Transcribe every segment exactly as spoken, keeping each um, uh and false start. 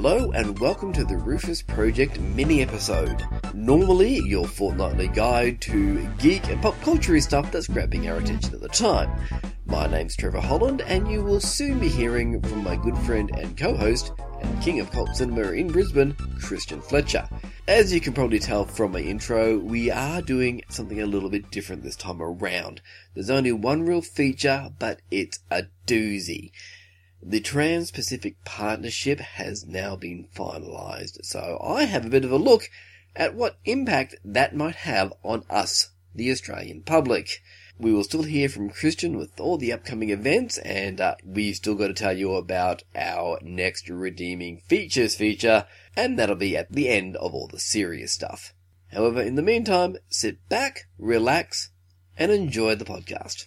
Hello and welcome to the Rufus Project mini-episode. Normally your fortnightly guide to geek and pop culture stuff that's grabbing our attention at the time. My name's Trevor Holland and you will soon be hearing from my good friend and co-host and king of cult cinema in Brisbane, Christian Fletcher. As you can probably tell from my intro, we are doing something a little bit different this time around. There's only one real feature, but it's a doozy. The Trans-Pacific Partnership has now been finalised, so I have a bit of a look at what impact that might have on us, the Australian public. We will still hear from Christian with all the upcoming events, and uh, we've still got to tell you about our next redeeming features feature, and that'll be at the end of all the serious stuff. However, in the meantime, sit back, relax, and enjoy the podcast.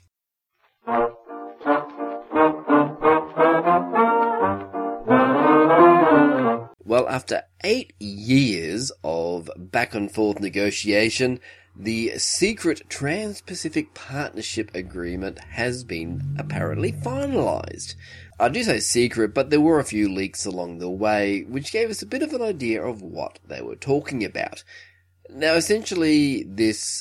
Well, after eight years of back and forth negotiation, the secret Trans-Pacific Partnership Agreement has been apparently finalised. I do say secret, but there were a few leaks along the way, which gave us a bit of an idea of what they were talking about. Now, essentially, this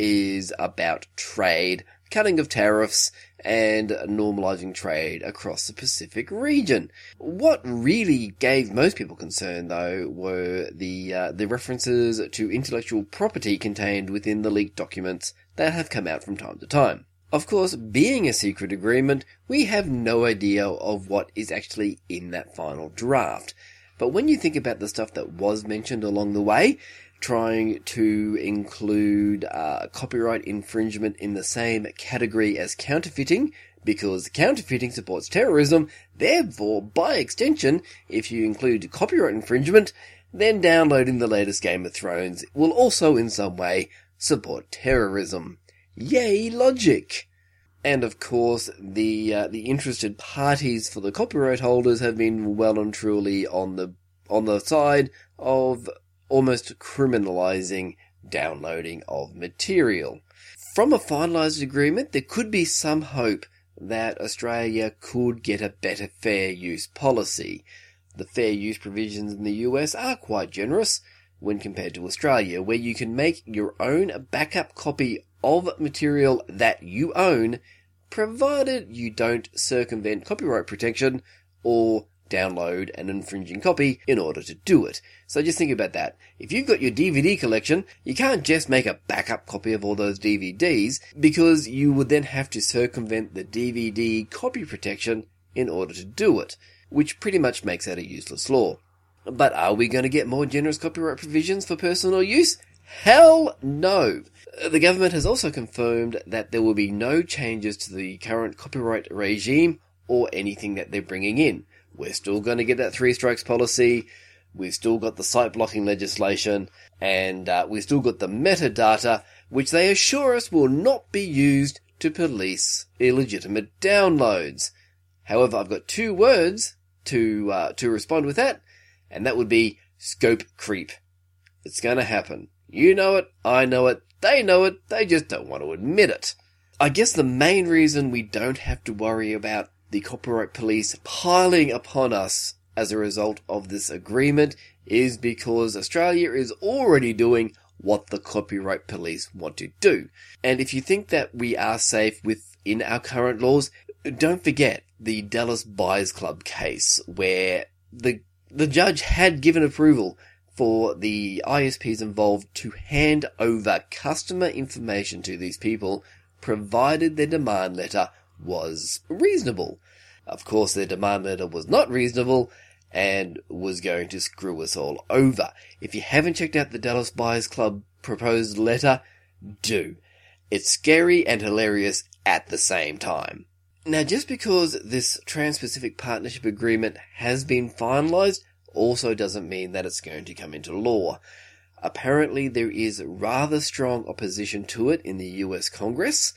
is about trade, cutting of tariffs, and normalising trade across the Pacific region. What really gave most people concern, though, were the uh, the references to intellectual property contained within the leaked documents that have come out from time to time. Of course, being a secret agreement, we have no idea of what is actually in that final draft. But when you think about the stuff that was mentioned along the way, trying to include uh, copyright infringement in the same category as counterfeiting, because counterfeiting supports terrorism, therefore, by extension, if you include copyright infringement, then downloading the latest Game of Thrones will also in some way support terrorism. Yay, logic! And of course, the uh, the interested parties for the copyright holders have been well and truly on the on the side of almost criminalising downloading of material. From a finalised agreement, there could be some hope that Australia could get a better fair use policy. The fair use provisions in the U S are quite generous when compared to Australia, where you can make your own backup copy of material that you own, provided you don't circumvent copyright protection or download an infringing copy in order to do it. So just think about that. If you've got your D V D collection, you can't just make a backup copy of all those D V Ds, because you would then have to circumvent the D V D copy protection in order to do it, which pretty much makes that a useless law. But are we going to get more generous copyright provisions for personal use? Hell no! The government has also confirmed that there will be no changes to the current copyright regime or anything that they're bringing in. We're still going to get that three strikes policy, we've still got the site blocking legislation, and uh, we've still got the metadata, which they assure us will not be used to police illegitimate downloads. However, I've got two words to uh, to respond with that, and that would be scope creep. It's going to happen. You know it, I know it, they know it, they just don't want to admit it. I guess the main reason we don't have to worry about the copyright police piling upon us as a result of this agreement is because Australia is already doing what the copyright police want to do. And if you think that we are safe within our current laws, don't forget the Dallas Buyers Club case, where the the judge had given approval for the I S Ps involved to hand over customer information to these people, provided their demand letter was reasonable. Of course, their demand letter was not reasonable and was going to screw us all over. If you haven't checked out the Dallas Buyers Club proposed letter, do. It's scary and hilarious at the same time. Now, just because this Trans-Pacific Partnership Agreement has been finalised also doesn't mean that it's going to come into law. Apparently, there is rather strong opposition to it in the U S Congress.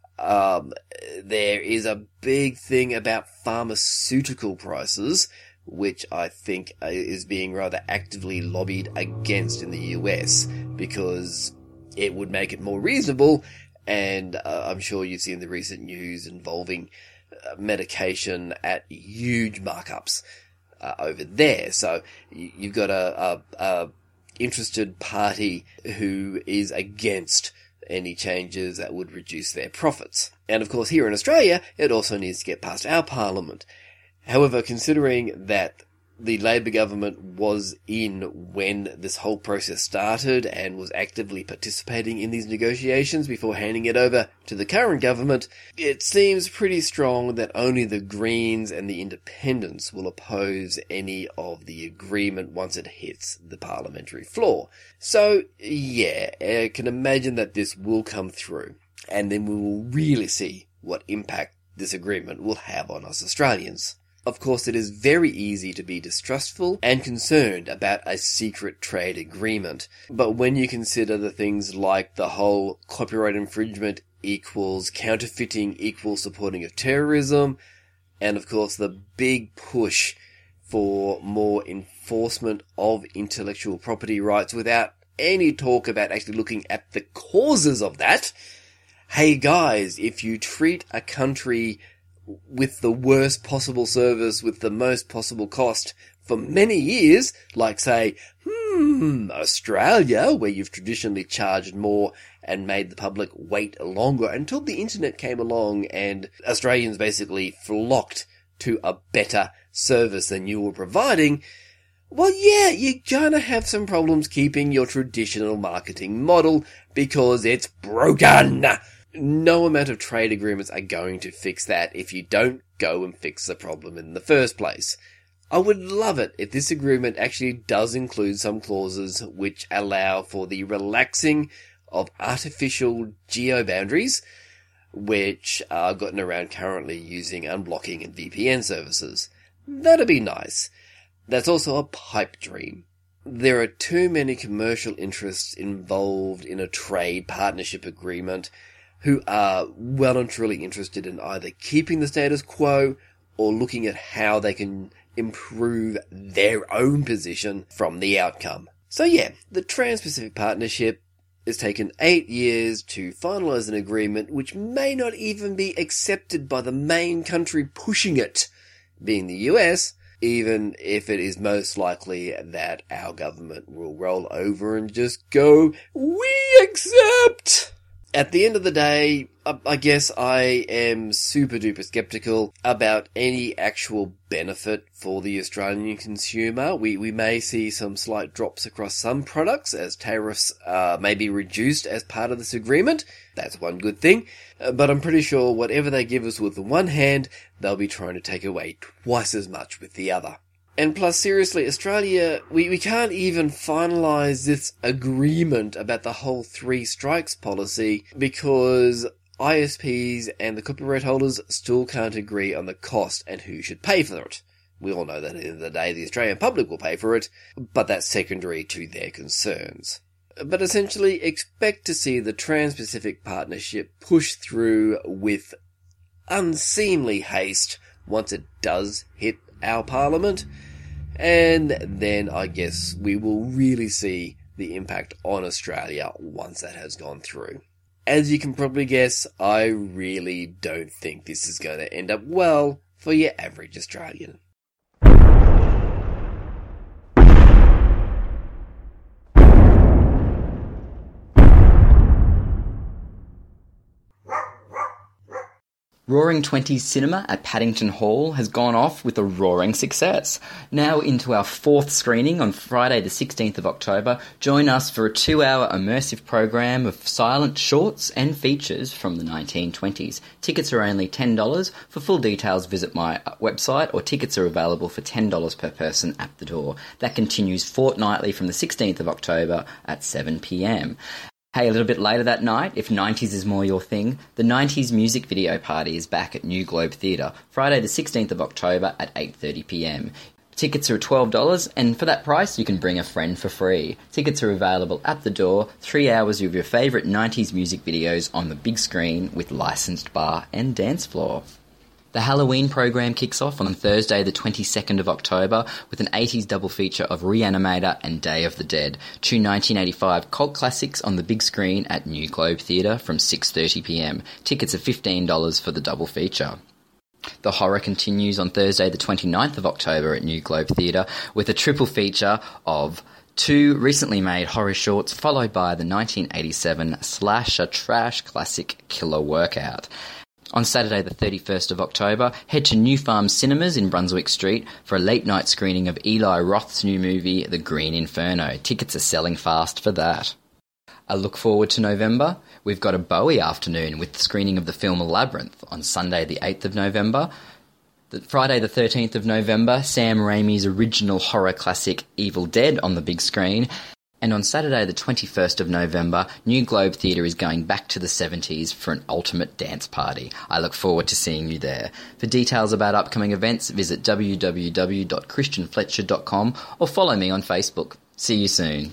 Um, there is a big thing about pharmaceutical prices, which I think is being rather actively lobbied against in the U S, because it would make it more reasonable, and uh, I'm sure you've seen the recent news involving uh, medication at huge markups. uh, over there. So you've got a, a, a interested party who is against any changes that would reduce their profits. And of course, here in Australia, it also needs to get past our parliament. However, considering that the Labor government was in when this whole process started and was actively participating in these negotiations before handing it over to the current government, it seems pretty strong that only the Greens and the Independents will oppose any of the agreement once it hits the parliamentary floor. So, yeah, I can imagine that this will come through, and then we will really see what impact this agreement will have on us Australians. Of course, it is very easy to be distrustful and concerned about a secret trade agreement. But when you consider the things like the whole copyright infringement equals counterfeiting equals supporting of terrorism, and of course the big push for more enforcement of intellectual property rights without any talk about actually looking at the causes of that. Hey guys, if you treat a country with the worst possible service, with the most possible cost for many years, like say, hmm, Australia, where you've traditionally charged more and made the public wait longer until the internet came along and Australians basically flocked to a better service than you were providing, well, yeah, you're gonna have some problems keeping your traditional marketing model because it's broken. No amount of trade agreements are going to fix that if you don't go and fix the problem in the first place. I would love it if this agreement actually does include some clauses which allow for the relaxing of artificial geo-boundaries, which are gotten around currently using unblocking and V P N services. That'd be nice. That's also a pipe dream. There are too many commercial interests involved in a trade partnership agreement who are well and truly interested in either keeping the status quo or looking at how they can improve their own position from the outcome. So yeah, the Trans-Pacific Partnership has taken eight years to finalise an agreement which may not even be accepted by the main country pushing it, being the U S, even if it is most likely that our government will roll over and just go, "We accept!" At the end of the day, I guess I am super duper skeptical about any actual benefit for the Australian consumer. We we may see some slight drops across some products as tariffs uh, may be reduced as part of this agreement. That's one good thing. Uh, but I'm pretty sure whatever they give us with the one hand, they'll be trying to take away twice as much with the other. And plus, seriously, Australia, we, we can't even finalise this agreement about the whole three strikes policy because I S Ps and the copyright holders still can't agree on the cost and who should pay for it. We all know that at the end of the day, the Australian public will pay for it, but that's secondary to their concerns. But essentially, expect to see the Trans-Pacific Partnership push through with unseemly haste once it does hit our parliament. And then I guess we will really see the impact on Australia once that has gone through. As you can probably guess, I really don't think this is going to end up well for your average Australian. Roaring Twenties Cinema at Paddington Hall has gone off with a roaring success. Now into our fourth screening on Friday the sixteenth of October, join us for a two-hour immersive program of silent shorts and features from the nineteen twenties. Tickets are only ten dollars. For full details, visit my website, or tickets are available for ten dollars per person at the door. That continues fortnightly from the sixteenth of October at seven p m. Hey, a little bit later that night, if nineties is more your thing, the nineties Music Video Party is back at New Globe Theatre, Friday the sixteenth of October at eight thirty p m. Tickets are twelve dollars, and for that price you can bring a friend for free. Tickets are available at the door, three hours of your favourite nineties music videos on the big screen with licensed bar and dance floor. The Halloween program kicks off on Thursday the twenty-second of October with an eighties double feature of Reanimator and Day of the Dead, two nineteen eighty-five cult classics on the big screen at New Globe Theatre from six thirty p m. Tickets are fifteen dollars for the double feature. The horror continues on Thursday the twenty-ninth of October at New Globe Theatre with a triple feature of two recently made horror shorts followed by the nineteen eighty-seven slasher trash classic Killer Workout. On Saturday the thirty-first of October, head to New Farm Cinemas in Brunswick Street for a late-night screening of Eli Roth's new movie, The Green Inferno. Tickets are selling fast for that. A look forward to November, we've got a Bowie afternoon with the screening of the film Labyrinth on Sunday the eighth of November. The Friday the thirteenth of November, Sam Raimi's original horror classic Evil Dead on the big screen. And on Saturday the twenty-first of November, New Globe Theatre is going back to the seventies for an ultimate dance party. I look forward to seeing you there. For details about upcoming events, visit w w w dot christian fletcher dot com or follow me on Facebook. See you soon.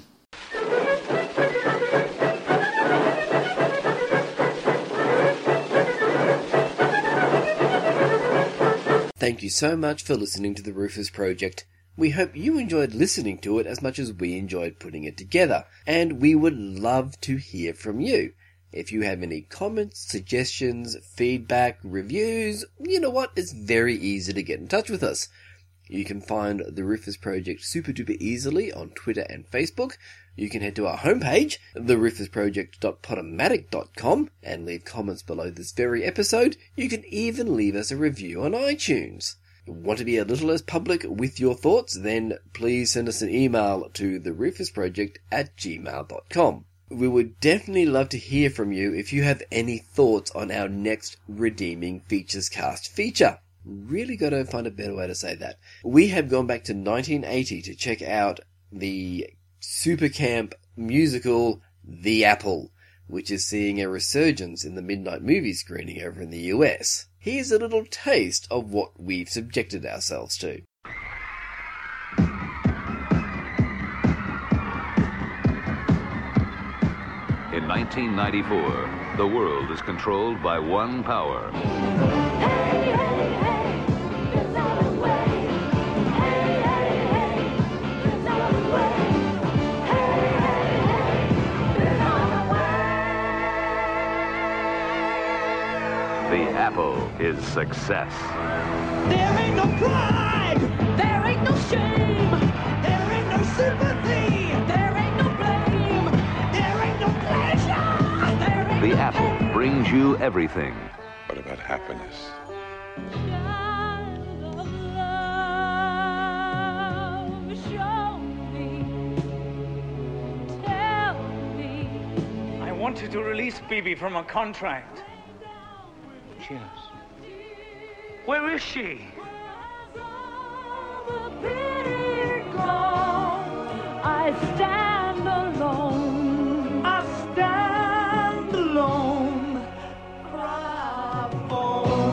Thank you so much for listening to the Rufus Project. We hope you enjoyed listening to it as much as we enjoyed putting it together, and we would love to hear from you. If you have any comments, suggestions, feedback, reviews, you know what, it's very easy to get in touch with us. You can find the Rufus Project super duper easily on Twitter and Facebook. You can head to our homepage, the rufus project dot podomatic dot com, and leave comments below this very episode. You can even leave us a review on iTunes. Want to be a little less public with your thoughts? Then please send us an email to the rufus project at gmail dot com. We would definitely love to hear from you if you have any thoughts on our next Redeeming Features Cast feature. Really got to find a better way to say that. We have gone back to nineteen eighty to check out the super camp musical The Apple, which is seeing a resurgence in the midnight movie screening over in the U S. Here's a little taste of what we've subjected ourselves to. In nineteen ninety-four, the world is controlled by one power. Hey, hey, hey, there's no way. Hey, hey, hey, there's no way. Hey, hey, hey, there's no way. The Apple is success. There ain't no pride, There ain't no shame. there ain't no sympathy, There ain't no blame. there ain't no pleasure. There ain't The no Apple brings you everything. What about happiness? child of love. Show me. Tell me. I wanted to release Phoebe from a contract. Cheers. Where is she? I stand alone. I stand alone. Cry for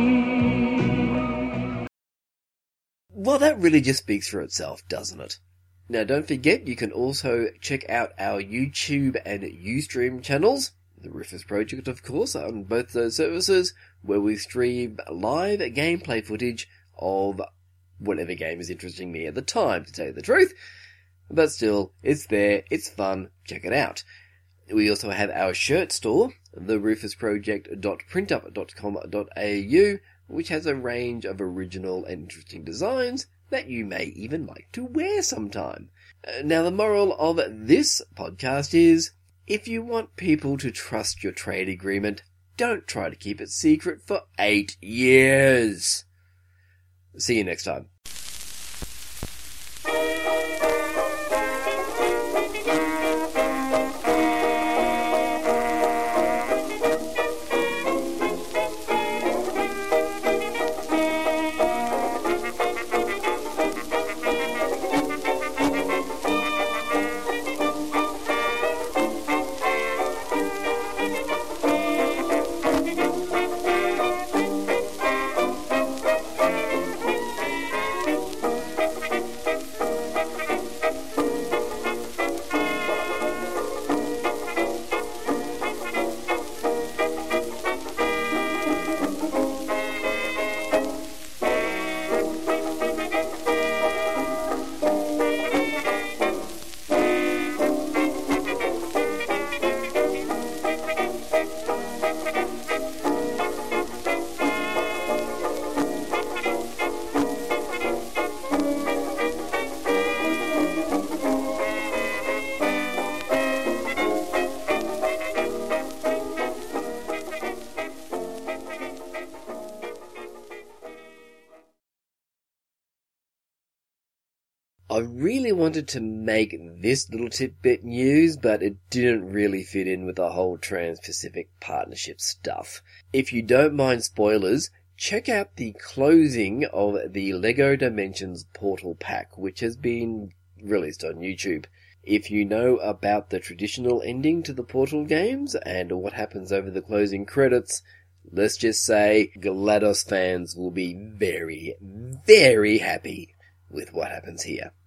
me. Well, that really just speaks for itself, doesn't it? Now, don't forget, you can also check out our YouTube and Ustream channels, the Rufus Project, of course, on both those services, where we stream live gameplay footage of whatever game is interesting me at the time, to tell you the truth. But still, it's there, it's fun, check it out. We also have our shirt store, the rufus project dot printup dot com dot a u, which has a range of original and interesting designs that you may even like to wear sometime. Uh, Now, the moral of this podcast is, if you want people to trust your trade agreement, don't try to keep it secret for eight years. See you next time. really wanted to make this little tidbit news, but it didn't really fit in with the whole Trans-Pacific Partnership stuff. If you don't mind spoilers, check out the closing of the LEGO Dimensions Portal Pack, which has been released on YouTube. If you know about the traditional ending to the Portal games and what happens over the closing credits, let's just say GLaDOS fans will be very, very happy with what happens here.